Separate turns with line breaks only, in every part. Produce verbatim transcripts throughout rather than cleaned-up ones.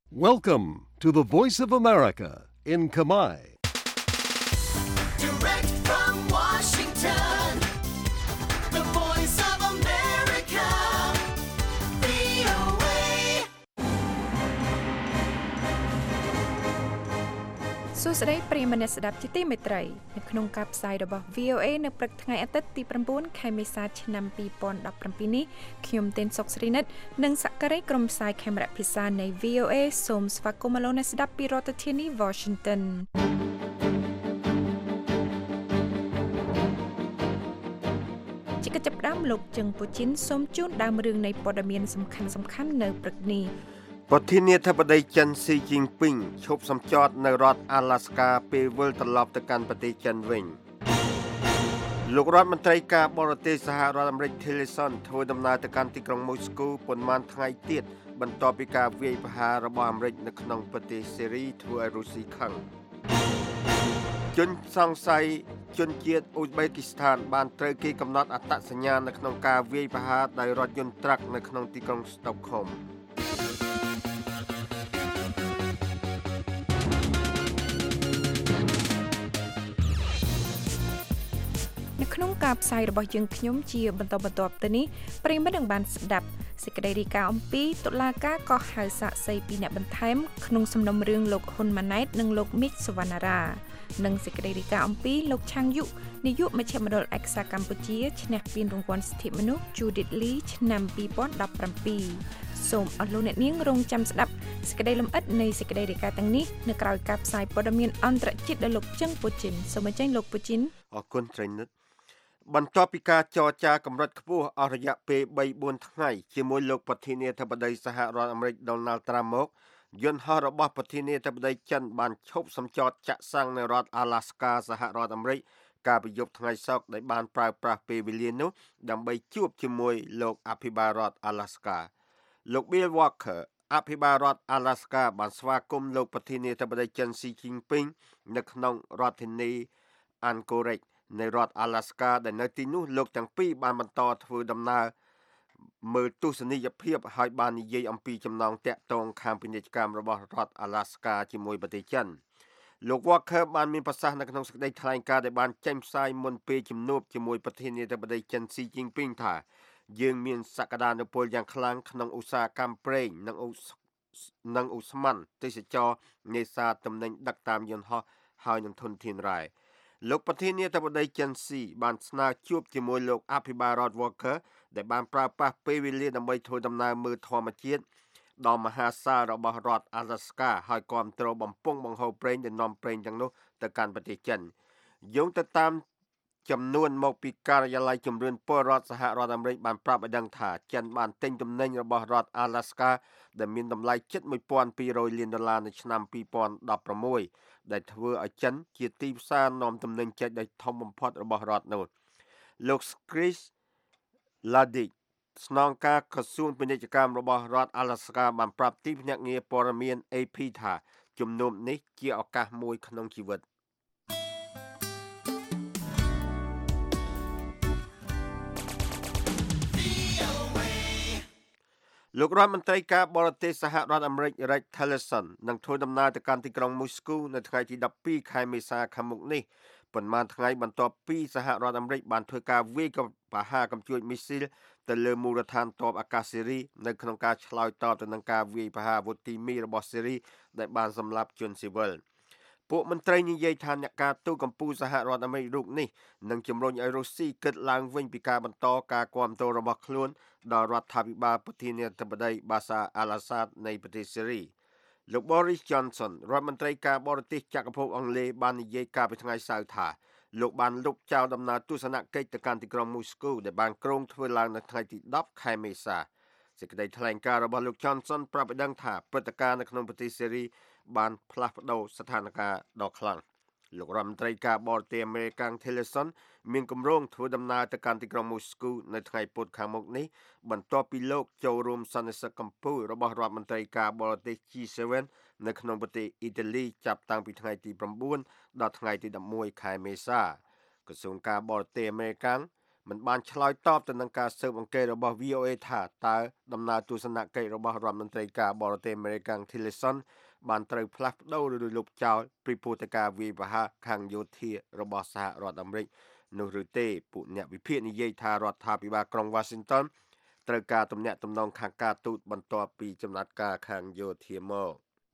Welcome to the Voice of America in Khmer.
Direct from Washington, the Voice of America, វី អូ เอ
សួស្តីប្រិយមិត្តអ្នកស្ដាប់ជាទីមេត្រីនៅក្នុងការផ្សាយរបស់ វី អូ เอ នៅព្រឹកថ្ងៃអាទិត្យទី9ខែមេសាឆ្នាំ2017នេះខ្ញុំទេនសុកស្រីនិតនិងសក្តិក្រុមផ្សាយខេមរៈភាសានៃ វី អូ เอ សូមស្វាគមន៍មកលោកអ្នកស្ដាប់ពីរដ្ឋធានី Washington ជាកិច្ចចាប់ផ្ដើមលោកជឹងពូជីនសូមជូនដើមរឿងនៃព័ត៌មានសំខាន់ៗនៅព្រឹកនេះ
ប្រធានាធិបតីចិនស៊ីជីងពីងឈប់សម្ចតនៅរដ្ឋអាឡាស្កាពេលវិលត្រឡប់ទៅកាន់ប្រទេសចិនវិញលោករដ្ឋមន្ត្រីការបរទេសសហរដ្ឋអាមេរិក Tillerson ធ្វើដំណើរទៅកាន់ទីក្រុងម៉ូស្គូប៉ុន្មានថ្ងៃទៀតបន្ទាប់ពីការវាយប្រហាររបស់អាមេរិកនៅក្នុងប្រទេសសេរីធ្វើឲ្យរុស្ស៊ីខឹងជនសង្ស័យជនជាតិអ៊ុយបេគីស្ថានបានត្រូវគេកំណត់អត្តសញ្ញាណនៅក្នុងការវាយប្រហារដោយរថយន្តត្រាក់នៅក្នុងទីក្រុងស្តុកហូម
ក្នុងការផ្សាយរបស់យើងខ្ញុំជាបន្តបន្ទាប់ទៅនេះប្រិយមិត្តនឹងបានស្ដាប់សេចក្តីរាយការណ៍អំពីតុលាការកោះហៅសាក្សីពីអ្នកបន្ថែមក្នុងសំណុំរឿងលោកហ៊ុនម៉ាណែតនិងលោកមីកសវណ្ណារានិងសេចក្តីរាយការណ៍អំពីលោកឆាងយុនាយកមជ្ឈមណ្ឌលឯកសារកម្ពុជាឈ្នះពានរង្វាន់សិទ្ធិមនុស្ស Judith Lee ឆ្នាំ2017សូមអរលោកអ្នកនាងរងចាំស្ដាប់សេចក្តីលម្អិតនៃសេចក្តីរាយការណ៍ទាំងនេះនៅក្រៅការផ្សាយព័ត៌មានអន្តរជាតិដោយលោកជឹងពូជីនសូមអញ្ជើញលោកពូជីន
អរគុណត្រីនិតបន្ទាប់ពីការចរចាកម្រិតខ្ពស់អស់រយៈពេល បីបួន ថ្ងៃជាមួយលោកប្រធានាធិបតីសហរដ្ឋអាមេរិក Donald Trump មកយន្តហោះរបស់ប្រធានាធិបតីចិនបានឈប់សម្ចតចាក់សាំងនៅរដ្ឋ Alaska សហរដ្ឋអាមេរិកកាលពីយប់ថ្ងៃសុក្រដែលបានប្រើប្រាស់ពេលវេលានោះដើម្បីជួបជាមួយលោកអភិបាលរដ្ឋ Alaska លោក Bill Walker អភិបាលរដ្ឋ Alaska បានស្វាគមន៍លោកប្រធានាធិបតីចិន Xi Jinping នៅក្នុងរដ្ឋធានី Anchorageនៃរដ្ឋ Alaska ដែលនៅទីនោះលោកទាំងពីរបានបន្តធ្វើដំណើរមើលទស្សនីយភាពហើយបាននិយាយអំពីចំណងតាក់ទងខាងពាណិជ្ជកម្មរបស់រដ្ឋ Alaska ជាមួយប្រទេសចិនលោក Walker បានមានប្រសាសន៍នៅក្នុងសេចក្តីថ្លែងការណ៍ដែលបានចេញផ្សាយមុនពេលជំនួបជាមួយប្រធានាធិបតីចិន Xi Jinping ថាយើងមានសក្តានុពលយ៉ាងខ្លាំងក្នុងឧស្សាហកម្មប្រេងនិងនិងឧស្ម័នទេសចរនេសាទទំនិញដឹកតាមយន្តហោះហើយនឹងធនធានរ៉ែលោកប្រធានាធិបតីចិនស៊ីបានស្នើជួបជាមួយលោកអភិបាលរដ្ឋ Walker ដែលបានប្រើប្រាស់ពេលវេលាដើម្បីធ្វើដំណើរមើលធម្មជាតិដ៏មហាសាលរបស់រដ្ឋ Alaska ហើយគាំទ្របំពង់បង្ហូរប្រេងដែលនាំប្រេងទាំងនោះទៅកាន់ប្រទេសចិនយោងទៅតាមចំនួនមកពីការិយាល័យជំរឿនពលរដ្ឋសហរដ្ឋអាមេរិកបានប្រាប់ឲ្យដឹងថាចិនបានទិញទំនិញរបស់រដ្ឋ Alaska ដែលមានតម្លៃជិតមួយពាន់ពីររយលានដុល្លារនៅឆ្នាំពីរពាន់ដប់ប្រាំមួយដែលធ្វើឲ្យចិនជាទីផ្សារនាំទំនិញចេញដែលធំបំផុតរបស់រដ្ឋនោះលោក Chris Ladik ស្នងការក្រសួងពាណិជ្ជកម្មរបស់រដ្ឋ Alaska បានប្រាប់ទីភ្នាក់ងារព័ត៌មាន เอ พี ថាជំនុំនេះជាឱកាសមួយក្នុងជីវិតលោករដ្ឋមន្ត្រីការបរទេសសហរដ្ឋអាមេរិក Rex Tillerson នឹងធ្វើដំណើរទៅកាន់ទីក្រុង Moscow នៅថ្ងៃទីដប់ពីរខែមេសាខាងមុខនេះប៉ុន្មានថ្ងៃបន្ទាប់ពីសហរដ្ឋអាមេរិកបានធ្វើការវាយប្រហារកំជួចមីស៊ីលទៅលើមូលដ្ឋានទ័ពអាកាសសេរីនៅក្នុងការឆ្លើយតបទៅនឹងការវាយប្រហារអាវុធគីមីរបស់សេរីដែលបានសម្លាប់ជនស៊ីវិលពួកមន្ត្រីនិយាយថាអ្នកការទូតកម្ពុជាសហរដ្ឋអាមេរិករូបនេះនឹងជំរុញឲ្យរុស្ស៊ីគិតឡើងវិញពីការបន្តការគាំទ្ររបស់ខ្លួនដល់រដ្ឋាភិបាលប្រធានាធិបតីបាសាអាល់អាសាដនៃប្រទេសសេរីលោក Boris Johnson រដ្ឋមន្ត្រីការបរទេសចក្រភពអង់គ្លេសបាននិយាយកាលពីថ្ងៃសៅរ៍ថាលោកបានលុបចោលដំណើរទស្សនកិច្ចទៅកាន់ទីក្រុងមូស្គូដែលបានគ្រោងធ្វើឡើងនៅថ្ងៃទីដប់ខែមេសាសេចក្តីថ្លែងការណ៍របស់លោក Johnson ប្រាប់ឲ្យដឹងថាព្រឹត្តិការណ៍នៅក្នុងប្រទេសសេរីបានផ្លាស់ប្ដូរស្ថានភាពដ៏ខ្លាំងលោករដ្ឋមន្ត្រីការបរទេសអាមេរិក Tillerson មានគម្រោងធ្វើដំណើរទៅកាន់ទីក្រុងមូស្គូនៅថ្ងៃពុធខាងមុខនេះបន្ទាប់ពីលោកចូលរួមសន្និសីទកម្ពុជារបស់រដ្ឋមន្ត្រីការបរទេស ជី សេven នៅក្នុងប្រទេសអ៊ីតាលីចាប់តាំងពីថ្ងៃទី៩ដល់ថ្ងៃទីដប់មួយខែមេសាក្រសួងការបរទេសអាមេរិកមិនបានឆ្លើយតបទៅនឹងការស៊ើបអង្កេតរបស់ V O A ថាតើដំណើរទស្សនកិច្ចរបស់រដ្ឋមន្ត្រីការបរទេសអាមេរិក Tillerson បានត្រូវផ្លាស់ប្ដូរឬលុបចោលពីព្រោះតែការវាយប្រហារខាងយោធារបស់សហរដ្ឋអាមេរិកនោះឬទេពួកអ្នកវិភាគនិយាយថារដ្ឋាភិបាលក្រុង Washington ត្រូវការទំនាក់ទំនងខាងការទូតបន្ទាប់ពីចំណាត់ការខាងយោធាមក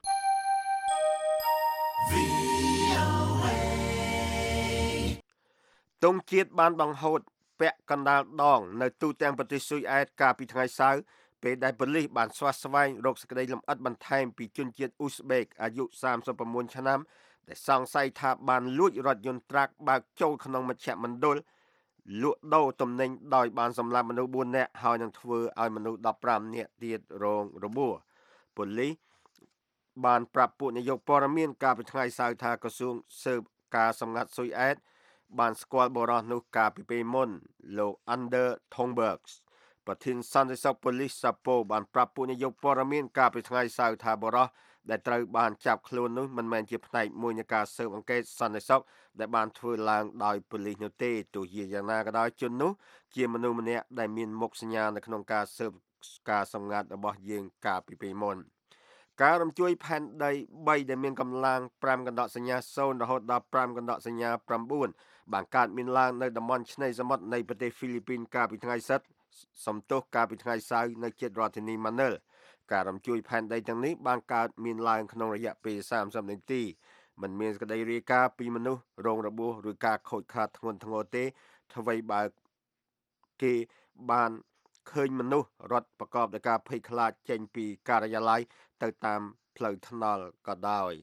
ទង់ជាតិបានបង្ហូតពាក់កណ្ដាលដងនៅទូទាំងប្រទេសស៊ុយអែតកាលពីថ្ងៃសៅរ៍ពេលដែលប៉ូលីសបានស្វាស្វែងរកសេចក្តីលម្អិតបន្ថែមពីជនជាតិអ៊ូស្បេកអាយុសាមសិប៦ឆ្នាំដែលសង្ស័យថាបានលួចរថយន្តត្រាក់បើកចូលក្នុងមជ្ឈមណ្ឌលលក់ដូរទំនិញដោយបានសម្លាប់មនុស្សបួននាក់ហើយនឹងធ្វើឲ្យមនុស្សដប់ប្រាំនាក់ទៀតរងរបួសប៉ូលីសបានប្រាប់ពួកនាយកព័ត៌មានកាលពីថ្ងៃសៅរ៍ថាក្រសួងស៊ើបការសម្ងាត់ស៊ុយអែតបានស្គាល់បរិសុទ្ធនោះកាលពីពេលមុនលោក Under Thornburg ប្រធានសន្តិសុខប៉ូលីសសាប៉ូបានប្រាប់ពួកនាយកព័ត៌មានកាលពីថ្ងៃសៅរ៍ថាបរិសុទ្ធដែលត្រូវបានចាប់ខ្លួននោះមិនមែនជាផ្នែកមួយនៃការស៊ើបអង្កេតសន្តិសុខដែលបានធ្វើឡើងដោយប៉ូលីសនោះទេទោះជាយ៉ាងណាក៏ដោយជននោះជាមនុស្សម្នាក់ដែលមានមុខសញ្ញានៅក្នុងការស៊ើបការសម្ងាត់របស់យើងកាលពីពេលមុនការរំជួយផែនដីបីដែលមានកម្លាំងប្រាំកណ្ដកសញ្ញាศูนย์រហូតដល់ប្រាំកណ្ដកសញ្ញាប្រាំបួនបានកើតមានឡើងនៅតំបន់ឆ្នេរសមុទ្រនៃប្រទេសហ្វីលីពីនកាលពីថ្ងៃសិទ្ធិសំទោសកាលពីថ្ងៃសៅរ៍នៅជិតរដ្ឋធានីម៉ានីលការរំជួយផែនដីទាំងនេះបានកើតមានឡើងក្នុងរយៈពេលសាមសិបនាទីមិនមានសេចក្តីរាយការណ៍ពីមនុស្សរងរបួសឬការខូចខាតធ្ងន់ធ្ងរទេអ្វីបើគេបានឃើញមនុស្សរត់ប្រកបដោយការភ័យខ្លាចចេញពីការិយាល័យទៅតាមផ្លូវថ្នល់ក៏ដោយ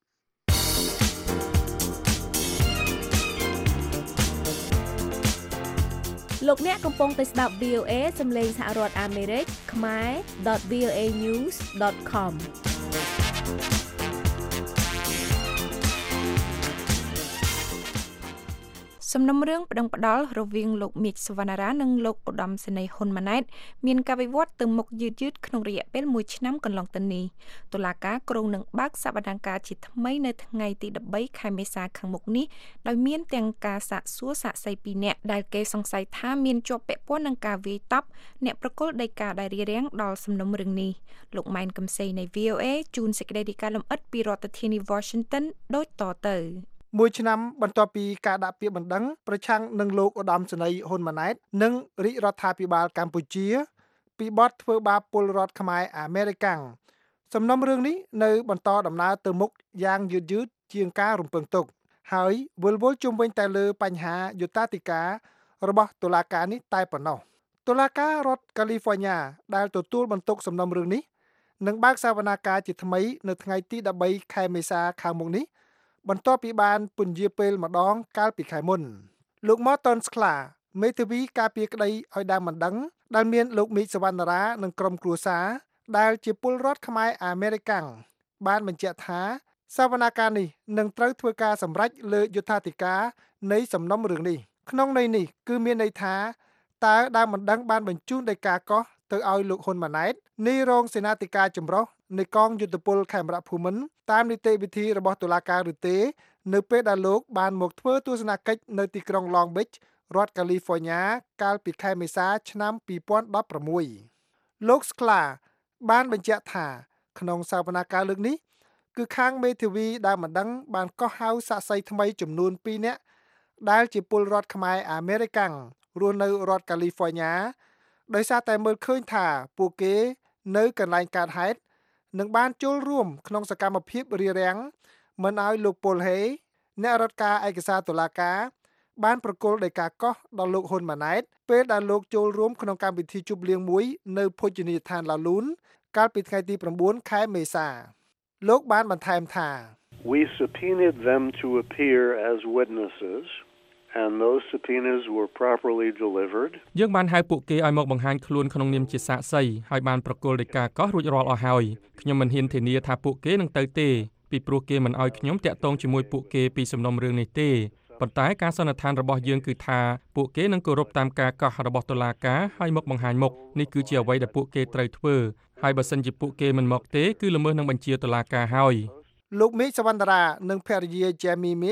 លោកអ្នកកំពុងតែស្ដាប់ V O A សំឡេងសហរដ្ឋអាមេរិកខ្មែរ .v o a news .com
សំណុំរឿងប្តឹងផ្តល់រវាងលោកមីកសវណ្ណារានិងលោកឧត្តមសេនីយ៍ហ៊ុនម៉ាណែតមានការវិវត្តទៅមុខយឺតៗក្នុងរយៈពេលមួយឆ្នាំកន្លងទៅនេះតុលាការក្រុងនឹងបើកសវនកម្មជាថ្មីនៅថ្ងៃទីដប់បីខែមេសាខាងមុខនេះដោយមានទាំងការសាកសួរសាក្សីពីរនាក់ដែលគេសង្ស័យថាមានជាប់ពាក់ព័ន្ធនឹងការវាយតប់អ្នកប្រកុលដីកាដែលរារាំងដល់សំណុំរឿងនេះលោកម៉ែនកំសីនៃ V O A ជូនសេចក្តីរាយការណ៍លម្អិតពីរដ្ឋធានី Washington ដូចតទៅ
មួយឆ្នាំបន្ទាប់ពីការដាក់ពាក្យបណ្ដឹងប្រឆាំងនឹងលោកឧត្តមសេនីយ៍ហ៊ុនម៉ាណែតនិងរាជរដ្ឋាភិបាលកម្ពុជាពីបទធ្វើបាបពលរដ្ឋខ្មែរអាមេរិកាំងសំណុំរឿងនេះនៅបន្តដំណើរទៅមុខយ៉ាងយឺតយឺតជាងការរំពឹងទុកហើយវិលវល់ជុំវិញតែលើបញ្ហាយុត្តាធិការរបស់តុលាការនេះតែប៉ុណ្ណោះតុលាការរដ្ឋកាលីហ្វ័រញ៉ាដែលទទួលបន្ទុកសំណុំរឿងនេះនឹងបើកសវនកម្មជាថ្មីនៅថ្ងៃទីដប់បីខែមេសាខាងមុខនេះបន្ទាប់ពីបានពន្យាពេលម្ដងកាលពីខែមុនលោក Morton Skla មេធាវីការពារក្តីឲ្យដើមបណ្ដឹងដែលមានលោកមីកសវណ្ណារានិងក្រុមគ្រួសារដែលជាពលរដ្ឋខ្មែរអាមេរិកាំងបានបញ្ជាក់ថាសវនកម្មនេះនឹងត្រូវធ្វើការសម្រេចលើយុត្តាធិការនៃសំណុំរឿងនេះក្នុងន័យនេះគឺមានន័យថាតើដើមបណ្ដឹងបានបញ្ជូនដីកាកោះទៅឲ្យលោកហ៊ុនម៉ាណែតនាយរងសេនាធិការចម្រុះនៃកងយុទ្ធពលខេមរៈភូមិន្ទតាមនីតិវិធីរបស់តុលាការឬទេនៅពេលដែលលោកបានមកធ្វើទស្សនកិច្ចនៅទីក្រុង Long Beach រដ្ឋកាលីហ្វ័រញ៉ាកាលពីខែមេសាឆ្នាំពីរពាន់ដប់ប្រាំមួយលោក Skla បានបញ្ជាក់ថាក្នុងសវនកម្មលើកនេះគឺខាងមេធាវីដែលបណ្ដឹងបានកោះហៅសាក្សីថ្មីចំនួនពីរនាក់ដែលជាពលរដ្ឋខ្មែរអាមេរិកាំងរស់នៅរដ្ឋកាលីហ្វ័រញ៉ាដោយសារតែមើលឃើញថាពួកគេនៅកន្លែងកើតហេតុនឹងបានចូលរួមក្នុងសកម្មភាពរារាំងមិនឲ្យលោកប៉ុលហេអ្នករដ្ឋការឯកសារតុលាការបានប្រគល់ដីកាកោះដល់លោកហ៊ុនម៉ាណែតពេលដែលលោកចូលរួមក្នុងកម្មវិធីជប់លៀងមួយនៅភោជនីយដ្ឋានឡាលូនកាលពីថ្ងៃទីប្រាំបួនខែមេសាលោកបានបន្ថែមថា
We subpoenaed them to appear as witnesses and those subpoenas were properly delivered
យើងបានហៅពួកគេឲ្យមកបង្ហាញខ្លួនក្នុងនាមជាសាក្សីហើយបានប្រគល់ដីកាកោះរួចរាល់អស់ហើយខ្ញុំមិនហ៊ានធានាថាពួកគេនឹងទៅទេពីព្រោះគេមិនឲ្យខ្ញុំតាក់ទងជាមួយពួកគេពីសំណុំរឿងនេះទេប៉ុន្តែការសន្និដ្ឋានរបស់យើងគឺថាពួកគេនឹងគោរពតាមការកោះរបស់តុលាការហើយមកបង្ហាញមុខនេះគឺជាអ្វីដែលពួកគេត្រូវធ្វើហើយបើសិនជាពួកគេមិនមកទេគឺល្មើសនឹងបញ្ជាតុលាការហើយ
លោកមីកសវណ្ណារានិងភរិយា Jamie Mitch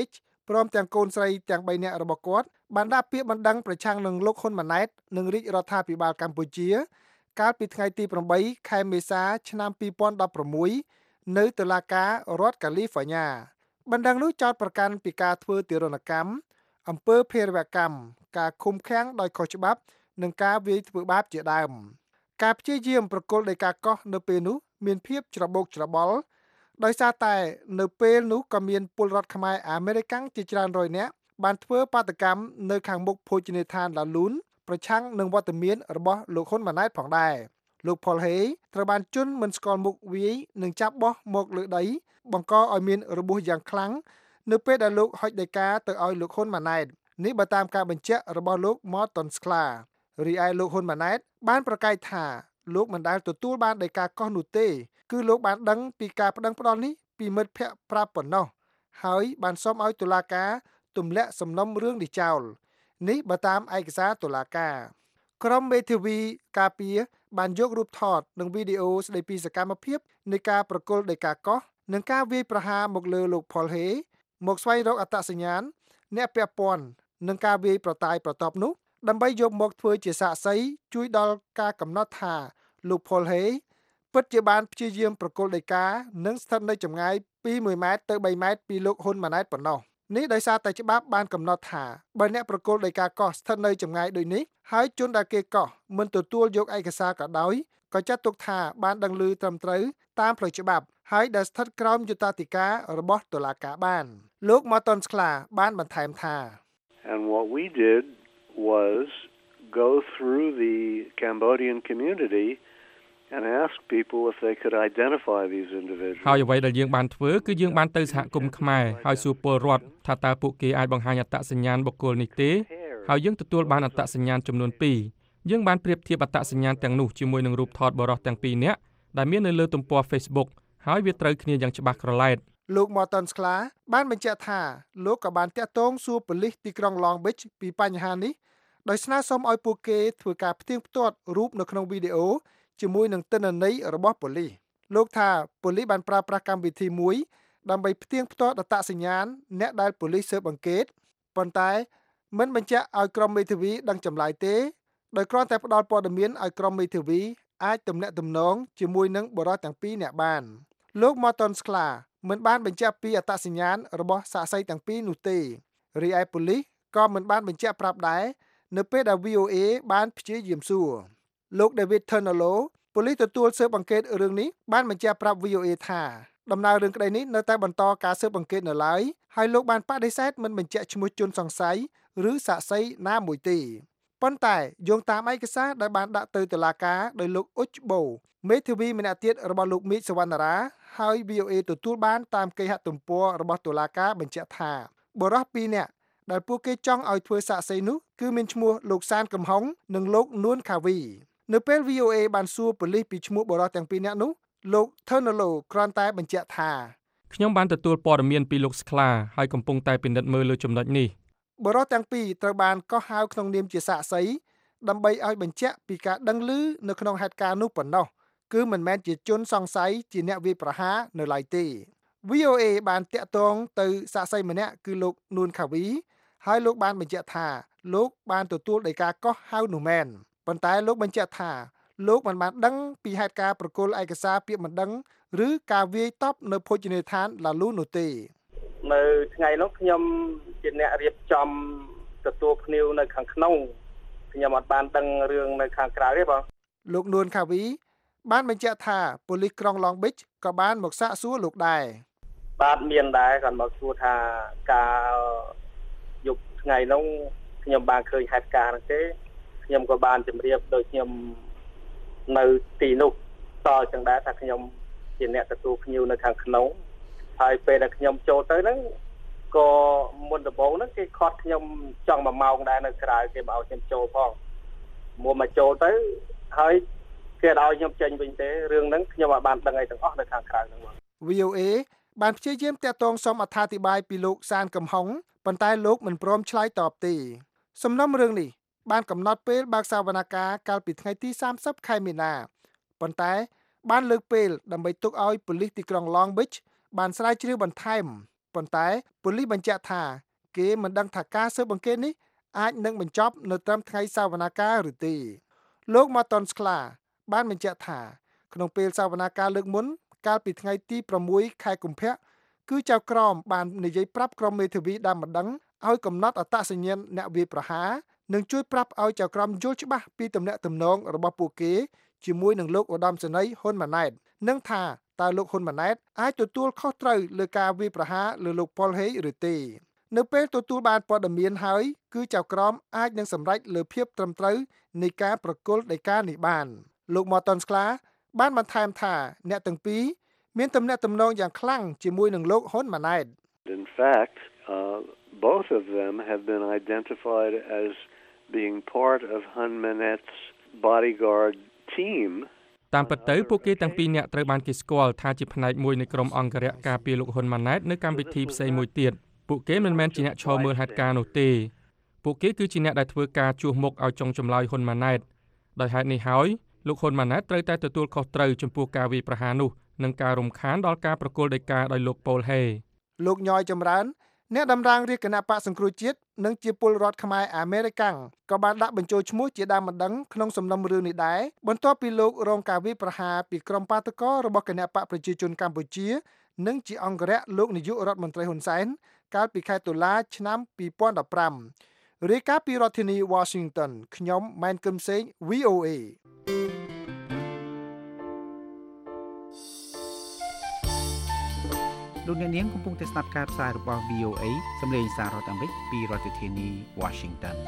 ព្រមទាំងកូនស្រីទាំងបីនាក់របស់គាត់បានដាក់ពាក្យបណ្ដឹងប្រឆាំងនឹងលោកហ៊ុនម៉ាណែតនិងរាជរដ្ឋាភិបាលកម្ពុជាកាលពីថ្ងៃទីប្រាំខែមេសាឆ្នាំពីរពាន់ដប់ប្រាំមួយនៅតុលាការរដ្ឋកាលីហ្វ័រញ៉ាបណ្ដឹងនោះចោទប្រកាន់ពីការធ្វើទារុណកម្មអំពើភេរវកម្មការឃុំឃាំងដោយខុសច្បាប់និងការវាយធ្វើបាបជាដើមការព្យាយាមប្រគល់ដោយការកោះនៅពេលនោះមានភាពច្របូកច្របល់ដោយសារតែនៅពេលនោះក៏មានពលរដ្ឋខ្មែរអាមេរិកជាច្រើនរយនាក់បានធ្វើបាតកម្មនៅខាងមុខភោជនីយដ្ឋានឡាលូនប្រឆាំងនឹងវត្តមានរបស់លោកហ៊ុនម៉ាណែតផងដែរលោកផុលហេត្រូវបានជន់មិនស្គាល់មុខវាយនិងចាប់បោះមកលើដីបង្កឲ្យមានរបួសយ៉ាងខ្លាំងនៅពេលដែលលោកហុចដីកាទៅឲ្យលោកហ៊ុនម៉ាណែតនេះបើតាមការបញ្ជាក់របស់លោក Morton Sklar រីឯលោកហ៊ុនម៉ាណែតបានប្រកាសថាលោកមិនដែលទទួលបានដីកាកោះនោះទេគឺលោកបានដឹងពីការប្តឹងផ្តល់នេះពីមិត្តភ័ក្តិប្រាប់ប៉ុណ្ណោះហើយបានសុំឲ្យតុលាការទម្លាក់សំណុំរឿងនេះចោលនេះបើតាមឯកសារតុលាការក្រុមមេធាវីការពារបានយករូបថតនិងវីដេអូស្ដីពីសកម្មភាពនៃការប្រគល់ដីកាកោះនិងការវាយប្រហារមកលើលោកផុលហេមកស្វែងរកអត្តសញ្ញាណអ្នកពាក់ព័ន្ធនឹងការវាយប្រតាយប្រតបនោះដើម្បីយកមកធ្វើជាសាក្សីជួយដល់ការកំណត់ថាលោកផុលហេពិតជាបានព្យាយាមប្រគល់ដីកានិងស្ថិតនៅចម្ងាយពីមួយម៉ែត្រទៅបីម៉ែត្រពីលោកហ៊ុនម៉ាណែតប៉ុណ្ណោះនេះដោយសារតែច្បាប់បានកំណត់ថាបើអ្នកប្រគល់ដីកាកោះស្ថិតនៅចម្ងាយដូចនេះហើយជនដែលគេកោះមិនទទួលយកឯកសារក៏ដោយក៏ចាត់ទុកថាបានដឹងឮត្រឹមត្រូវតាមផ្លូវច្បាប់ហើយដែលស្ថិតក្រោមយុត្តាធិការរបស់តុលាការបានលោក Morton Sklar បានបន្ថែមថា
And what we did was go through the Cambodian community and ask people if they could identify these individuals
ហើយអ្វីដែលយើងបានធ្វើគឺយើងបានទៅសហគមន៍ខ្មែរហើយសួរពលរដ្ឋថាតើពួកគេអាចបង្ហាញអត្តសញ្ញាណបុគ្គលនេះទេហើយយើងទទួលបានអត្តសញ្ញាណចំនួនពីរយើងបានប្រៀបធៀបអត្តសញ្ញាណទាំងនោះជាមួយនឹងរូបថតបរិសុទ្ធទាំងពីរនាក់ដែលមាននៅលើទំព័រ Facebook ហើយវាត្រូវគ្នាយ៉ាងច្បាស់ក្រឡែត
លោក Morton Sklar បានបញ្ជាក់ថាលោកក៏បានតាក់ទងសួរប៉ូលីសទីក្រុង Long Beach ពីបញ្ហានេះដោយស្នើសុំឲ្យពួកគេធ្វើការផ្ទៀងផ្ទាត់រូបនៅក្នុងវីដេអូជាមួយនឹងទិន្នន័យរបស់ប៉ូលីសលោកថាប៉ូលីសបានប្រើប្រាស់កម្មវិធីមួយដើម្បីផ្ទៀងផ្ទាត់អត្តសញ្ញាណអ្នកដែលប៉ូលីសស៊ើបអង្កេតប៉ុន្តែមិនបញ្ជាក់ឲ្យក្រុមមេធាវីដឹងចម្លើយទេដោយគ្រាន់តែផ្ដល់ព័ត៌មានឲ្យក្រុមមេធាវីអាចទំនាក់ទំនងជាមួយនឹងបុរសទាំងពីរនាក់បានលោក Morton Sklar មិនបានបញ្ជាក់ពីអត្តសញ្ញាណរបស់សាក្សីទាំងពីរនោះទេរីឯប៉ូលីសក៏មិនបានបញ្ជាក់ប្រាប់ដែរនៅពេលដែល វី អូ អេ បានព្យាយាមសួរលោក David Ternello ប៉ូលីសទទួលស៊ើបអង្កេតរឿងនេះបានបញ្ជាក់ប្រាប់ វី អូ អេ ថាដំណើររឿងក្តីនេះនៅតែបន្តការស៊ើបអង្កេតនៅឡើយហើយលោកបានបដិសេធមិនបញ្ជាក់ឈ្មោះជនសង្ស័យឬសាក្សីណាមួយទេប៉ុន្តែយោងតាមឯកសារដែលបានដាក់ទៅតុលាការដោយលោកអ៊ុចបូមេធាវីម្នាក់ទៀតរបស់លោកមីកសវណ្ណារាហើយ វី អូ អេ ទទួលបានតាមគេហទំព័ររបស់តុលាការបញ្ជាក់ថាបុរសពីរនាក់ដែលពួកគេចង់ឲ្យធ្វើសាក្សីនោះគឺមានឈ្មោះលោកសានកំហុងនិងលោកនួនខាវីនៅពេល វី អូ អេ បានសួរប៉ូលីសពីឈ្មោះបុរសទាំងពីរនាក់នោះលោក Ternello គ្រាន់តែបញ្ជាក់ថា
ខ្ញុំបានទទួលព័ត៌មានពីលោក Sklar ហើយកំពុងតែពិនិត្យមើលលើចំណុចនេះ
បុរសទាំងពីរត្រូវបានកោះហៅក្នុងនាមជាសាក្សីដើម្បីឲ្យបញ្ជាក់ពីការដឹងឮនៅក្នុងហេតុការណ៍នោះប៉ុណ្ណោះគឺមិនមែនជាជនសង្ស័យជាអ្នកវាយប្រហារនៅឡើយទេ វី អូ អេ បានតាក់ទងទៅសាក្សីម្នាក់គឺលោកនួនខាវីហើយលោកបានបញ្ជាក់ថាលោកបានទទួលដីកាកោះហៅនោះមែនប៉ុន្តែលោកបញ្ជាក់ថាលោកមិនបានដឹងពីហេតុការណ៍ប្រគល់ឯកសារពាក្យមិនដឹងឬការវាយតប់នៅភោជនីយដ្ឋានឡាលូនោះទេ
នៅថ្ងៃនោះខ្ញុំជាអ្នករៀបចំទទួលភ្ញៀវនៅខាងក្នុងខ្ញុំអត់បានដឹងរឿងនៅខាងក្រៅទេបង
លោកនួនខាវីបានបញ្ជាក់ថាប៉ូលីសក្រុង Long Beach ក៏បានមកសាកសួរលោកដែរ
បាទមានដែរគាត់មកសួរថាការយប់ថ្ងៃនោះខ្ញុំបានឃើញហេតុការណ៍ហ្នឹងទេខ្ញុំក៏បានជម្រាបដោយខ្ញុំនៅទីនោះតចឹងដែរថាខ្ញុំជាអ្នកទទួលភ្ញៀវនៅខាងក្នុងហើយពេលដែលខ្ញុំចូលទៅហ្នឹងក៏មុនដំបូងហ្នឹងគេខាត់ខ្ញុំចង់មួយម៉ោងដែរនៅក្រៅគេមកឲ្យខ្ញុំចូលផងមុនមកចូលទៅហើយគេឲ្យខ្ញុំចេញវិញទេរឿងហ្នឹងខ្ញុំអត់បានដឹងអីទាំងអស់នៅខាងក្រៅហ្នឹងបង
វី អូ អេ បានព្យាយាមតាក់ទងសុំអត្ថាធិប្បាយពីលោកសានកំហុងប៉ុន្តែលោកមិនព្រមឆ្លើយតបទេសំណុំរឿងនេះបានកំណត់ពេលបើកសវនកម្មកាលពីថ្ងៃទីសាមសិបខែមីនាប៉ុន្តែបានលើកពេលដើម្បីទុកឲ្យប៉ូលីសទីក្រុង Long Beach បានស្រាវជ្រាវបន្ថែមប៉ុន្តែប៉ូលីសបញ្ជាក់ថាគេមិនដឹងថាការស៊ើបអង្កេតនេះអាចនឹងបញ្ចប់នៅត្រឹមថ្ងៃសវនាការឬទេលោក Martin Sklar បានបញ្ជាក់ថាក្នុងពេលសវនាការលើកមុនកាលពីថ្ងៃទី6ខែកុម្ភៈគឺចៅក្រមបាននិយាយប្រាប់ក្រុមមេធាវីដើមម្ដងឲ្យកំណត់អត្តសញ្ញាណអ្នកវាយប្រហារនិងជួយប្រាប់ឲ្យចៅក្រមយល់ច្បាស់ពីទំនាក់ទំនងរបស់ពួកគេជាមួយនឹងលោកឧត្តមសេនីយ៍ហ៊ុនម៉ាណែតនិងថាតើលោកហ៊ុនម៉ាណែតអាចទទួលខុសត្រូវលើការវាយប្រហារលើលោកប៉ុលហេឬទេនៅពេលទទួលបានព័ត៌មានហើយគឺចៅក្រមអាចនឹងសម្រេចលើភាពត្រឹមត្រូវនៃការប្រគល់ដីកានេះបានលោក Martin Sklar បានបន្ថែមថាអ្នកទាំងពីរមានទំនាក់ទំនងយ៉ាងខ្លាំងជាមួយនឹងលោកហ៊ុនម៉ាណែត
In fact, uh, both of them have been identified as being part of Hun Manet's bodyguard team.
តាមពិតទៅពួកគេទាំងពីរនាក់ត្រូវបានគេស្គាល់ថាជាផ្នែកមួយនៃក្រុមអង្គរៈការពារលោកហ៊ុនម៉ាណែតនៅកម្មវិធីផ្សេងមួយទៀតពួកគេមិនមែនជាអ្នកឈរមើលហេតុការណ៍នោះទេពួកគេគឺជាអ្នកដែលធ្វើការជួសមុខឲ្យចុងចម្លើយហ៊ុនម៉ាណែតដោយហេតុនេះហើយលោកហ៊ុនម៉ាណែតត្រូវតែទទួលខុសត្រូវចំពោះការវាយប្រហារនោះនិងការរំខានដល់ការប្រគល់ដីកាដោយលោកប៉ូលហេ
លោកញយចម្រើនអ្នកតំណាងរាជគណៈបកសង្គ្រោះជាតិនិងជាពលរដ្ឋខ្មែរអាមេរិកាំងក៏បានដាក់បញ្ចូលឈ្មោះជាដើមម្ដងក្នុងសំណុំរឿងនេះដែរបន្ទាប់ពីលោករងការវាយប្រហារពីក្រុមបាតកោរបស់គណៈបកប្រជាជនកម្ពុជានិងជាអង្គរៈលោកនាយករដ្ឋមន្ត្រីហ៊ុនសែនកាលពីខែតុលាឆ្នាំពីរពាន់ដប់ប្រាំរាយការណ៍ពីរដ្ឋធានី Washington ខ្ញុំម៉ែនគឹមសេង V O A
លោកអ្នកនាងកំពុងតែស្ដាប់ការផ្សាយរបស់ V O A សម្លេងសាររដ្ឋអាមេរិកពីរដ្ឋធានី Washington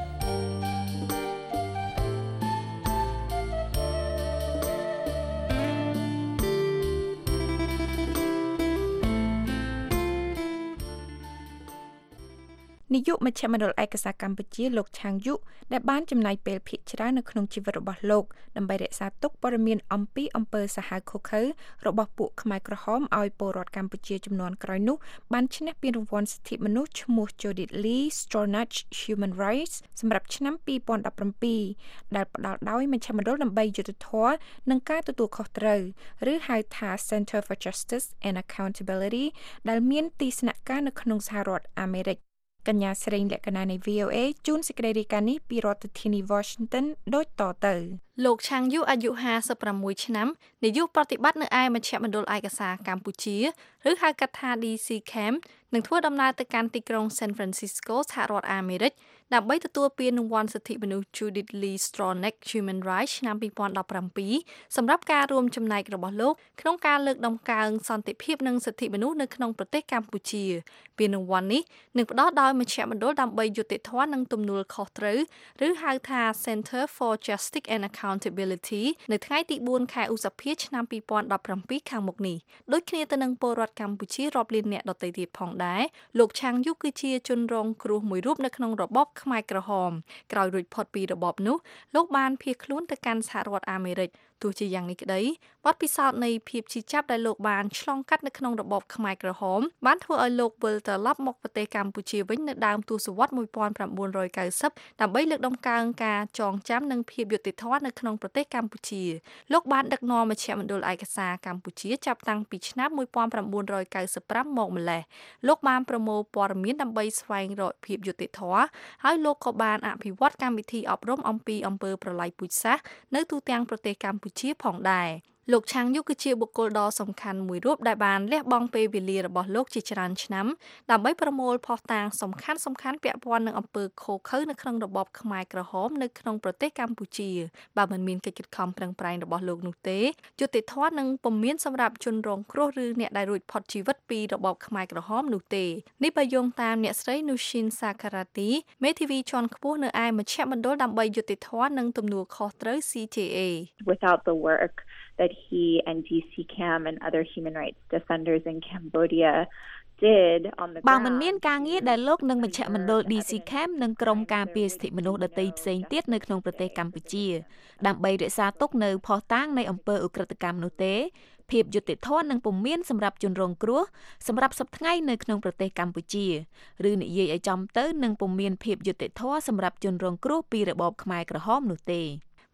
នាយកមជ្ឈមណ្ឌលឯកសារកម្ពុជាលោកឆាងយុដែលបានចំណាយពេលភាគច្រើននៅក្នុងជីវិតរបស់លោកដើម្បីរក្សាទុកព័ត៌មានអំពីអំពើសាហាវឃោរឃៅរបស់ពួកខ្មែរក្រហមឲ្យពលរដ្ឋកម្ពុជាចំនួនក្រោយនោះបានឈ្នះពានរង្វាន់សិទ្ធិមនុស្សឈ្មោះ Judith Lee Stronach Human Rights សម្រាប់ឆ្នាំពីរពាន់ដប់ប្រាំពីរដែលផ្ដល់ដោយមជ្ឈមណ្ឌលដើម្បីយុត្តិធម៌និងការទទួលខុសត្រូវឬហៅថា Center for Justice and Accountability ដែលមានទីស្នាក់ការនៅក្នុងសហរដ្ឋអាមេរិកកញ្ញាស្រីលក្ខណៈនៃ V O A ជូនសេចក្តីរាយការណ៍នេះពីរដ្ឋធានី Washington ដូចតទៅ
លោកឆាងយូអាយុห้าสิบหกឆ្នាំនាយកប្រតិបត្តិនៅឯមជ្ឈមណ្ឌលឯកសារកម្ពុជាឬហៅកាត់ថា D C Camp នឹងធ្វើដំណើរទៅកាន់ទីក្រុង San Francisco សហរដ្ឋអាមេរិកដើម្បីទទួលពានរង្វាន់សិទ្ធិមនុស្ស Judith Lee Stronach Human Rights ឆ្នាំពីរពាន់ដប់ប្រាំពីរសម្រាប់ការរួមចំណែករបស់លោកក្នុងការលើកដំកើងសន្តិភាពនិងសិទ្ធិមនុស្សនៅក្នុងប្រទេសកម្ពុជាពានរង្វាន់នេះនឹងផ្ដល់ដោយមជ្ឈមណ្ឌលដើម្បីយុត្តិធម៌និងទំនួលខុសត្រូវឬហៅថា Center for Justice and Accountability នៅថ្ងៃទីបួនខែឧសភាឆ្នាំពីរពាន់ដប់ប្រាំពីរខាងមុខនេះដូចគ្នាទៅនឹងពលរដ្ឋកម្ពុជារាប់លានអ្នកដទៃទៀតផងដែរលោកឆាងយូគឺជាជនរងគ្រោះមួយរូបនៅក្នុងរបបខ្មែរក្រហមក្រោយរួចផុតពីរបបនោះលោកបានភៀសខ្លួនទៅកាន់សហរដ្ឋអាមេរិកទោះជាយ៉ាងនេះក្តីបទពិសោធន៍នៃភាពឈឺចាប់ដែលលោកបានឆ្លងកាត់នៅក្នុងរបបខ្មែរក្រហមបានធ្វើឲ្យលោកវិលត្រឡប់មកប្រទេសកម្ពុជាវិញនៅដើមទសវត្សរ៍nineteen ninetyដើម្បីលើកដំកើងការចងចាំនិងភាពយុត្តិធម៌នៅក្នុងប្រទេសកម្ពុជាលោកបានដឹកនាំមជ្ឈមណ្ឌលឯកសារកម្ពុជាចាប់តាំងពីឆ្នាំnineteen ninety-fiveមកម្ល៉េះលោកបានប្រមូលព័ត៌មានដើម្បីស្វែងរកភាពយុត្តិធម៌ហើយលោកក៏បានអភិវឌ្ឍកម្មវិធីអប់រំអំពីអំពើប្រល័យពូជសាសន៍នៅទូទាំងប្រទេសកម្ពុជាជាផងដែរលោកឆាងយុគឺជាបុគ្គលដ៏សំខាន់មួយរូបដែលបានលះបង់ពេលវេលារបស់លោកជាច្រើនឆ្នាំដើម្បីប្រមូលភស្តុតាងសំខាន់សំខាន់ពាក់ព័ន្ធនឹងអំពើឃោរឃៅនៅក្នុងរបបខ្មែរក្រហមនៅក្នុងប្រទេសកម្ពុជាបើមិនមានកិច្ចខិតខំប្រឹងប្រែងរបស់លោកនោះទេយុត្តិធម៌នឹងពុំមានសម្រាប់ជនរងគ្រោះឬអ្នកដែលរួចផុតជីវិតពីរបបខ្មែរក្រហមនោះទេនេះបើយោងតាមអ្នកស្រី Nushin Sakarati មេធាវីជាន់ខ្ពស់នៅឯមជ្ឈមណ្ឌលដើម្បីយុត្តិធម៌និងទំនួលខុសត្រូវ C J A
Without the work that he and D C Cam and other human rights defenders in Cambodia did on the ground
បើមិនមានការងារដែលលោកនិងមជ្ឈមណ្ឌល D C Cam និងក្រុមការពារសិទ្ធិមនុស្សដទៃផ្សេងទៀតនៅក្នុងប្រទេសកម្ពុជាដើម្បីរក្សាទុកនៅភស្តុតាងនៃអំពើឧក្រិដ្ឋកម្មនោះទេភាពយុត្តិធម៌នឹងពុំមានសម្រាប់ជនរងគ្រោះសម្រាប់សប្តាហ៍ថ្ងៃនៅក្នុងប្រទេសកម្ពុជាឬនិយាយឲ្យចំទៅនឹងពុំមានភាពយុត្តិធម៌សម្រាប់ជនរងគ្រោះពីរបបខ្មែរក្រហមនោះទេ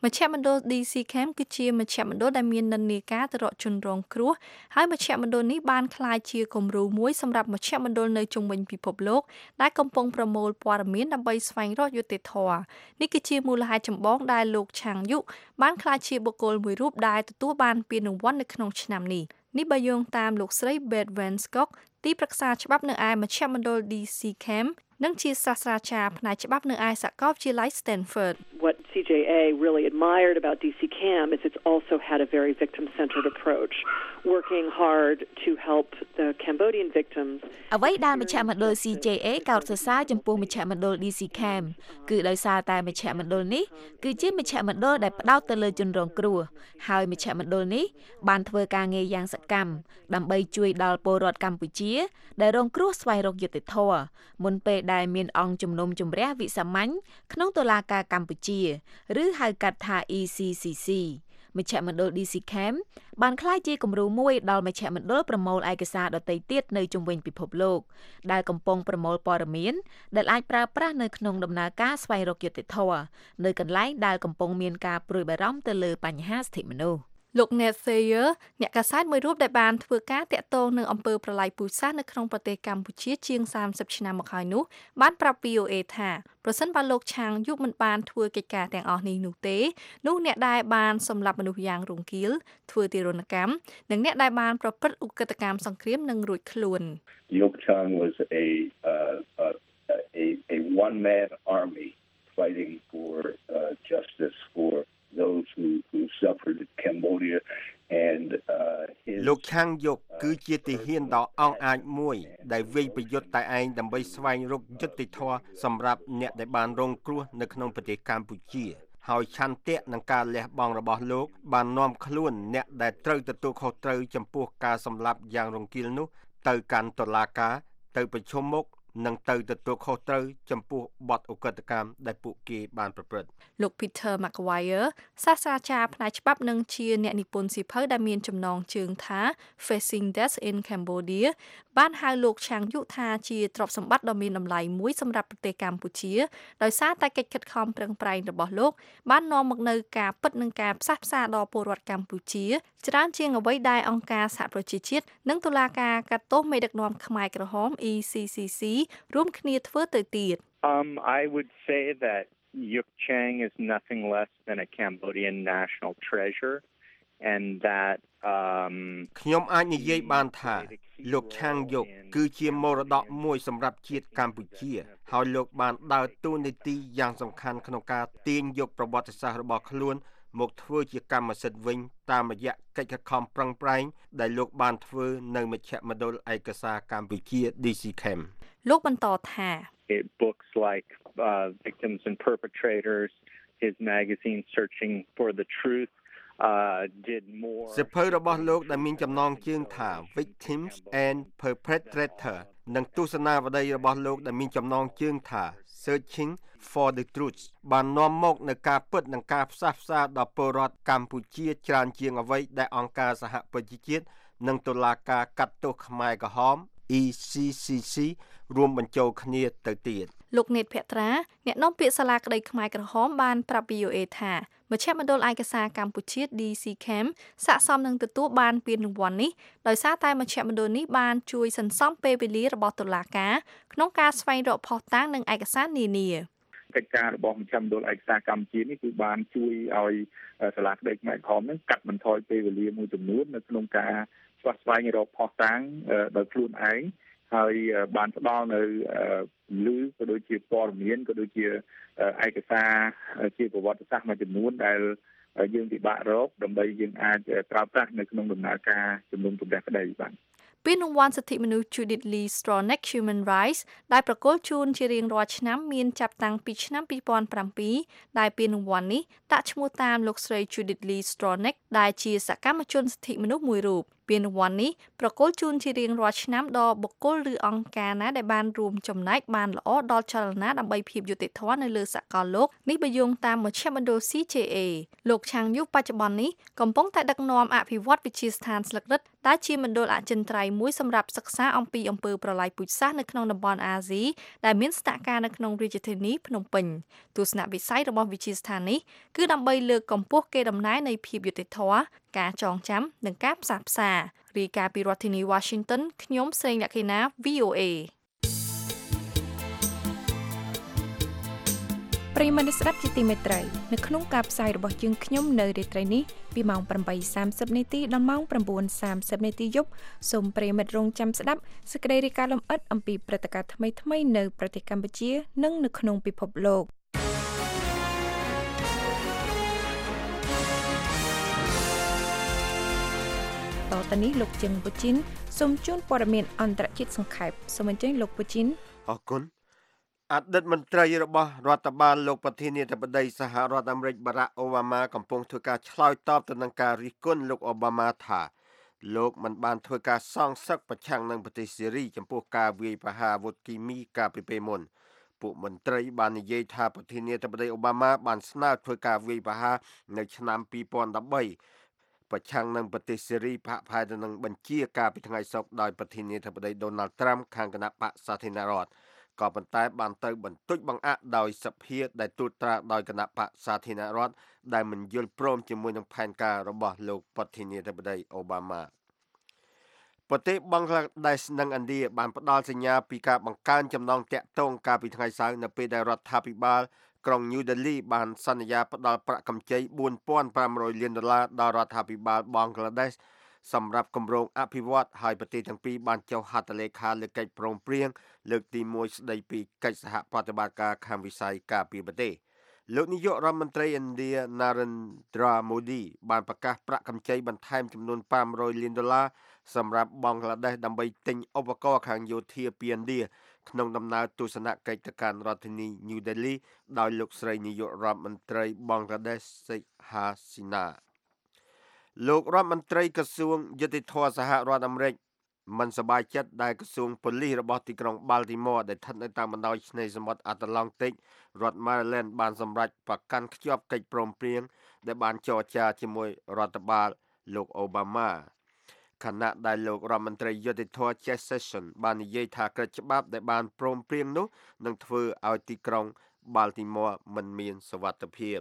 មជ្ឈមណ្ឌល ឌី ซี Camp គឺជាមជ្ឈមណ្ឌលដែលមាននិន្នាការទៅរកជនរងគ្រោះហើយមជ្ឈមណ្ឌលនេះបានក្លាយជាគំរូមួយសម្រាប់មជ្ឈមណ្ឌលនៅជុំវិញពិភពលោកដែលកំពុងប្រមូលព័ត៌មានដើម្បីស្វែងរកយុត្តិធម៌នេះគឺជាមូលហេតុចម្បងដែលលោកឆាងយុបានក្លាយជាបុគ្គលមួយរូបដែលទទួលបានពានរង្វាន់នៅក្នុងឆ្នាំនេះនេះបើយោងតាមលោកស្រី Beth Van Skok ទីប្រឹក្សាច្បាប់នៅឯមជ្ឈមណ្ឌល ឌី ซี Camp និងជាសាស្ត្រាចារ្យផ្នែកច្បាប់នៅឯសាកលវិទ្យាល័យ Stanford.
What C J A really admired about D C Camp is it's also had a very victim-centered approach, working hard to help the Cambodian victims.
អ្វីដែលមជ្ឈមណ្ឌល C J A កោតសរសើរចំពោះមជ្ឈមណ្ឌល D C Camp គឺដោយសារតែមជ្ឈមណ្ឌលនេះគឺជាមជ្ឈមណ្ឌលដែលផ្ដោតទៅលើជនរងគ្រោះហើយមជ្ឈមណ្ឌលនេះបានធ្វើការងារយ៉ាងសកម្មដើម្បីជួយដល់ពលរដ្ឋកម្ពុជាដែលរងគ្រោះស្វែងរកយុត្តិធម៌មុនពេលដែលមានអង្គជំនុំជម្រះវិសាមញ្ញក្នុងតុលាការកម្ពុជាឬហៅកាត់ថា E C C C មជ្ឈមណ្ឌល D C Camp បានក្លាយជាគំរូមួយដល់មជ្ឈមណ្ឌលប្រមូលឯកសារដទៃទៀតនៅជុំវិញពិភពលោកដែលកំពុងប្រមូលព័ត៌មានដែលអាចប្រើប្រាស់នៅក្នុងដំណើរការស្វែងរកយុត្តិធម៌នៅកន្លែងដែលកំពុងមានការព្រួយបារម្ភទៅលើបញ្ហាសិទ្ធិមនុស្ស
លោក Ned Thayer អ្នកកាសែតមួយរូបដែលបានធ្វើការតាក់ទងនឹងអំពើប្រល័យពូជសាសន៍នៅក្នុងប្រទេសកម្ពុជាជាងសាមសិបឆ្នាំមកហើយនោះបានប្រាប់ V O A ថាប្រសិនបើលោកឆាងយុមិនបានធ្វើកិច្ចការទាំងអស់នេះនោះទេនោះអ្នកដែលបានសម្លាប់មនុស្សយ៉ាងរង្គាលធ្វើទារុណកម្មនិងអ្នកដែលបានប្រព្រឹត្តឧក្រិដ្ឋកម្មសង្គ្រាមនឹងរួចខ្លួន
Yok Chang was a uh, uh, a a one man army fighting for uh, justice for those who who suffered in Cambodia and uh his
លោកឆាងយុគឺជាទាហានដ៏អង់អាចមួយដែលវេយប្រយុទ្ធតែឯងដើម្បីស្វែងរកយុត្តិធម៌សម្រាប់អ្នកដែលបានរងគ្រោះនៅក្នុងប្រទេសកម្ពុជាហើយឆន្ទៈនឹងការលះបង់របស់លោកបាននាំខ្លួនអ្នកដែលត្រូវទទួលខុសត្រូវចំពោះការសម្លាប់យ៉ាងរង្គាលនោះទៅកាន់តុលាការទៅប្រជុំមុខនឹងទៅទទួលខុសត្រូវចំពោះបទឧក្រិដ្ឋកម្មដែលពួកគេបានប្រព្រឹត្ត
លោក Peter McGuire សាស្ត្រាចារ្យផ្នែកច្បាប់និងជាអ្នកនិពន្ធសៀវភៅដែលមានចំណងជើងថា Facing Death in Cambodia បានហៅលោកឆាងយុថាជាទ្រព្យសម្បត្តិដ៏មានតម្លៃមួយសម្រាប់ប្រទេសកម្ពុជាដោយសារតែកិច្ចខិតខំប្រឹងប្រែងរបស់លោកបាននាំមកនូវការពិតនិងការផ្សះផ្សាដល់ពលរដ្ឋកម្ពុជាច្រើនជាងអ្វីដែលអង្គការសហប្រជាជាតិនិងតុលាការកាត់ទោសមេដឹកនាំខ្មែរក្រហម E C C C រួមគ្នាធ្វើទៅទៀត
Um I would say that Yok Chang is nothing less than a Cambodian national treasure and that um
ខ្ញុំអាចនិយាយបានថាលោកឆាងយុគឺជាមរតកមួយសម្រាប់ជាតិកម្ពុជាហើយលោកបានដើរតួនាទីយ៉ាងសំខាន់ក្នុងការទាញយកប្រវត្តិសាស្ត្ររបស់ខ្លួនមកធ្វើជាកម្មសិទ្ធិវិញតាមរយៈកិច្ចខិតខំប្រឹងប្រែងដែលលោកបានធ្វើនៅមជ្ឈមណ្ឌលឯកសារកម្ពុជា D C Camp
លោកបន្តថា
books like uh, Victims and Perpetrators his magazine Searching for the Truth uh did more
សៀវភៅរបស់លោកដែលមានចំណងជើងថា Victims and Perpetrator និងទស្សនាវដ្តីរបស់លោកដែលមានចំណងជើងថា Searching for the Truth បាននាំមកនូវការពិតនិងការផ្សះផ្សាដល់ពលរដ្ឋកម្ពុជាច្រើនជាងអ្វីដែលអង្គការសហប្រជាជាតិនិងតុលាការកាត់ទោសខ្មែរក្រហម E C C C រួមបញ្ចូលគ្នាទៅទៀត
លោកនេតភក្ត្រាអ្នកនាំពាក្យសាលាក្តីខ្មែរក្រហមបានប្រាប់ V O A ថាមជ្ឈមណ្ឌលឯកសារកម្ពុជា D C Camp ស័ក្តិសមនឹងទទួលបានពានរង្វាន់នេះដោយសារតែមជ្ឈមណ្ឌលនេះបានជួយសន្សំពេលវេលារបស់តុលាការក្នុងការស្វែងរកភស្តុតាងនិងឯកសារនានា
កិច្ចការរបស់មជ្ឈមណ្ឌលឯកសារកម្ពុជានេះគឺបានជួយឲ្យសាលាក្តីខ្មែរក្រហមនឹងកាត់បន្ថយពេលវេលាមួយចំនួននៅក្នុងការស្វះស្វែងរកភស្តុតាងដោយខ្លួនឯងហើយបានផ្ដល់នៅលឺក៏ដូចជាព័ត៌មានក៏ដូចជាឯកសារជាប្រវត្តិសាស្ត្រមួយចំនួនដែលយើងពិបាករកដើម្បីយើងអាចប្រើប្រាស់នៅក្នុងដំណើរការជំនុំជម្រះក្តីបាទ
ពានរង្វាន់សិទ្ធិមនុស្ស Judith Lee Stronach Human Rights ដែលប្រគល់ជូនជារៀងរាល់ឆ្នាំមានចាប់តាំងពីឆ្នាំពីរពាន់ប្រាំពីរដែលពានរង្វាន់នេះដាក់ឈ្មោះតាមលោកស្រី Judith Lee Stronach ដែលជាសកម្មជនសិទ្ធិមនុស្សមួយរូបពានរង្វាន់នេះប្រគល់ជូនជារៀងរាល់ឆ្នាំដល់បុគ្គលឬអង្គការណាដែលបានរួមចំណែកបានល្អដល់ចលនាដើម្បីភាពយុត្តិធម៌នៅលើសកលលោកនេះបើយោងតាមមជ្ឈមណ្ឌល C J A លោកឆាងយុបច្ចុប្បន្ននេះកំពុងតែដឹកនាំអភិវឌ្ឍវិទ្យាស្ថានស្លឹករឹតដែលជាមណ្ឌលអចិន្ត្រៃយ៍មួយសម្រាប់សិក្សាអំពីអំពើប្រល័យពូជសាសន៍នៅក្នុងតំបន់អាស៊ីដែលមានស្នាក់ការនៅក្នុងរាជធានីភ្នំពេញទស្សនវិស័យរបស់វិទ្យាស្ថាននេះគឺដើម្បីលើកកម្ពស់កេរដំណែលនៃភាពយុត្តិធម៌ការចងចាំនិងការផ្សះផ្សារាយការណ៍ពីរដ្ឋធានី Washington ខ្ញុំសេងលក្ខិណា V O A
ប្រិយមិត្តស្ដាប់ជាទីមេត្រីនៅក្នុងការផ្សាយរបស់យើងខ្ញុំនៅរាត្រីនេះពីម៉ោង ប្រាំបីសាមសិប នាទីដល់ម៉ោង ប្រាំបួនសាមសិប នាទីយប់សូមប្រិយមិត្តរងចាំស្ដាប់សេចក្តីរាយការណ៍លម្អិតអំពីព្រឹត្តិការណ៍ថ្មីៗនៅប្រទេសកម្ពុជានិងនៅក្នុងពិភពលោកតទៅនេះលោកជឹងពូជីនសូមជូនព័ត៌មានអន្តរជាតិសង្ខេបសូមអញ្ជើញលោកពូជីន
អរគុណអតីតមន្ត្រីរបស់រដ្ឋបាលលោកប្រធានាធិបតីសហរដ្ឋអាមេរិកបារ៉ាក់អូបាម៉ាកំពុងធ្វើការឆ្លើយតបទៅនឹងការរិះគន់លោកអូបាម៉ាថាលោកមិនបានធ្វើការសងសឹកប្រឆាំងនឹងប្រទេសសេរីចំពោះការវាយប្រហារអាវុធគីមីកាលពីពេលមុនពួកមន្ត្រីបាននិយាយថាប្រធានាធិបតីអូបាម៉ាបានស្នើធ្វើការវាយប្រហារនៅឆ្នាំពីរពាន់ដប់បីប្រឆាំងនឹងប្រទេសសេរីផាកផាយទៅនឹងបញ្ជាការពីថ្ងៃសុក្រដោយប្រធានាធិបតី Donald Trump ខាងគណៈបកសាធារណរដ្ឋក៏ប៉ុន្តែបានទៅបន្ទុចបង្អាក់ដោយសភាដែលទូតត្រាដោយគណៈបកសាធារណរដ្ឋដែលមិនយល់ព្រមជាមួយនឹងផែនការរបស់លោកប្រធានាធិបតីអូបាម៉ាប្រទេសបង់ក្លាដេសនិងឥណ្ឌាបានផ្ដល់សញ្ញាពីការបង្កើនចំណងទាក់ទងកាលពីថ្ងៃសៅរ៍នៅពេលដែលរដ្ឋាភិបាលក្រុង New Delhi បានសន្យាផ្ដល់ប្រាក់កម្ចីបួនពាន់ប្រាំរយលានដុល្លារដល់រដ្ឋាភិបាលបង់ក្លាដេសសម្រាប់គម្រោងអភិវឌ្ឍហើយប្រទេសទាំងពីរបានចុះហត្ថលេខាលើកិច្ចព្រមព្រៀងលើកទីមួយស្ដីពីកិច្ចសហប្រតិបត្តិការខាងវិស័យការពារប្រទេសលោកនាយករដ្ឋមន្ត្រីឥណ្ឌា Narendra Modi បានប្រកាសប្រាក់កម្ចីបន្ថែមចំនួនប្រាំរយលានដុល្លារសម្រាប់បង់ក្លាដេសដើម្បីទិញឧបករណ៍ខាងយោធាពីឥណ្ឌាក្នុងដំណើរទស្សនកិច្ចទៅកាន់រដ្ឋធានី New Delhi ដោយលោកស្រីនាយករដ្ឋមន្ត្រីបង់ក្លាដេស Sheikh Hasinaលោករដ្ឋមន្ត្រីក្រសួងយុតិធម៌សហរដ្ឋអាមេរិកមិនសប្បាយចិត្តដែលក្រសួងប៉ូលីសរបស់ទីក្រុង Baltimore ដែលស្ថិតនៅតាមបណ្ដោយឆ្នេរសមុទ្រអាត្លង់តិករដ្ឋ Maryland បានសម្រេចប្រកាន់ខ្ជាប់កិច្ចព្រមព្រៀងដែលបានចរចាជាមួយរដ្ឋបាលលោកអូបាម៉ាខណៈដែលលោករដ្ឋមន្ត្រីយុតិធម៌ Jeff Sessions បាននិយាយថាកិច្ចច្បាប់ដែលបានព្រមព្រៀងនោះនឹងធ្វើឲ្យទីក្រុង Baltimore មិនមានសុវត្ថិភាព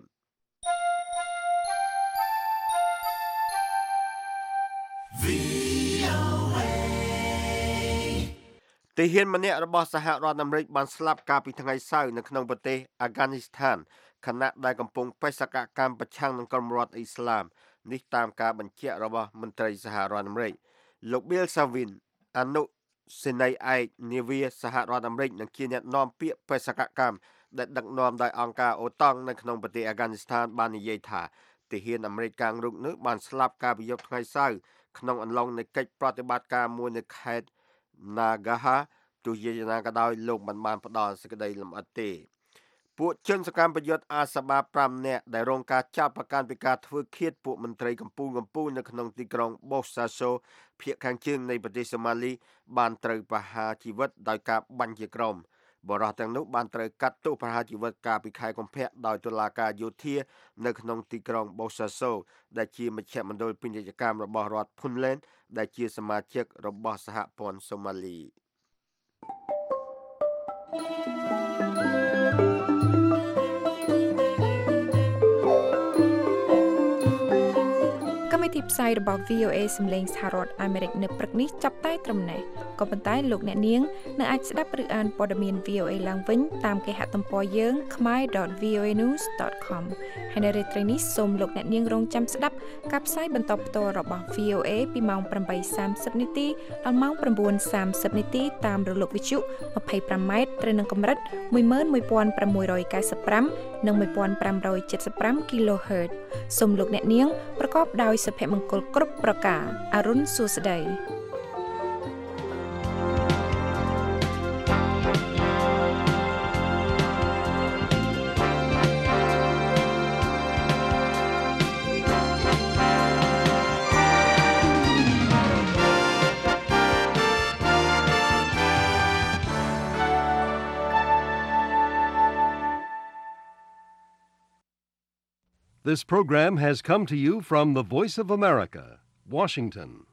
ទាហានម្នាក់របស់សហរដ្ឋអាមេរិកបានស្លាប់កាលពីថ្ងៃសៅរ៍នៅក្នុងប្រទេសអាហ្គានីស្ថានខណៈដែលកំពុងបេសកកម្មប្រឆាំងនឹងក្រុមរដ្ឋអ៊ីស្លាមនេះតាមការបញ្ជាក់របស់មន្ត្រីសហរដ្ឋអាមេរិកលោក Bill Savin អនុសេនីយ៍ឯកនាវាសហរដ្ឋអាមេរិកនិងជាអ្នកនាំពាក្យបេសកកម្មដែលដឹកនាំដោយអង្គការអូតង់នៅក្នុងប្រទេសអាហ្គានីស្ថានបាននិយាយថាទាហានអាមេរិកកាំងរូបនោះបានស្លាប់កាលពីយប់ថ្ងៃសៅរ៍ក្នុងអំឡុងនៃកិច្ចប្រតិបត្តិការមួយនៅខេត្ត Nagaha ទោះជាយ៉ាងណាក៏ដោយលោកមិនបានផ្ដល់សេចក្តីលម្អិតទេពួកជនសកម្មប្រយុទ្ធអាសាបាប្រាំនាក់ដែលរងការចាប់ប្រកាន់ពីការធ្វើឃាតពួកមន្ត្រីកម្ពុជាកម្ពុជានៅក្នុងទីក្រុង Bosaso ភាគខាងជើងនៃប្រទេសសូម៉ាលីបានត្រូវប្រហារជីវិតដោយការបាញ់ជាក្រុមបរិសុទ្ធទាំងនោះបានត្រូវកាត់ទោសប្រហារជីវិតកាលពីខែកុម្ភៈដោយតុលាការយោធានៅក្នុងទីក្រុង Bosaso ដែលជាមជ្ឈមណ្ឌលពាណិជ្ជកម្មរបស់រដ្ឋ Puntland ដែលជាសមាជិករបស់សហព័ន្ធសូម៉ាលីកម្មវិធីផ្សាយរបស់ V O A សំឡេងសហរដ្ឋអាមេរិកនៅព្រឹកនេះចាប់តែត្រឹមនេះក៏ប៉ុន្តែលោកអ្នកនាងនៅអាចស្ដាប់ឬអានព័ត៌មាន V O A ឡើងវិញតាមគេហទំព័រយើង khmer dot v o a news dot com ហើយនៅរាត្រីនេះសូមលោកអ្នកនាងរងចាំស្ដាប់ការផ្សាយបន្តផ្ទាល់របស់ V O A ពីម៉ោងប្រាំបីសាមសិបនាទីដល់ម៉ោងប្រាំបួនសាមសិបនាទីតាមរលកវិទ្យុ ម្ភៃប្រាំម៉ែត្រត្រូវនឹងកម្រិត មួយម៉ឺនមួយពាន់ប្រាំមួយរយកៅសិបប្រាំ និង មួយពាន់ប្រាំរយ칠십ប្រាំ kHz សូមលោកអ្នកនាងប្រកបដោយសុភមង្គលគ្រប់ប្រការអរុនសួស្តី
This program has come to you from the Voice of America, Washington.